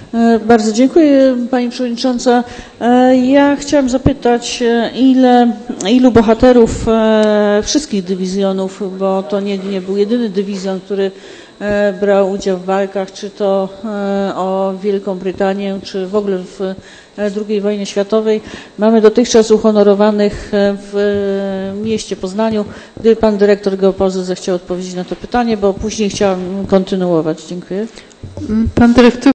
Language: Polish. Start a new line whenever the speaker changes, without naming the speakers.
Bardzo dziękuję, Pani Przewodnicząca. Ja chciałam zapytać, ilu bohaterów wszystkich dywizjonów, bo to nie był jedyny dywizjon, który brał udział w walkach, czy to o Wielką Brytanię, czy w ogóle w II wojnie światowej, mamy dotychczas uhonorowanych w mieście Poznaniu. Gdyby Pan Dyrektor Geopozy zechciał odpowiedzieć na to pytanie, bo później chciałam kontynuować. Dziękuję.
Pan Dyrektor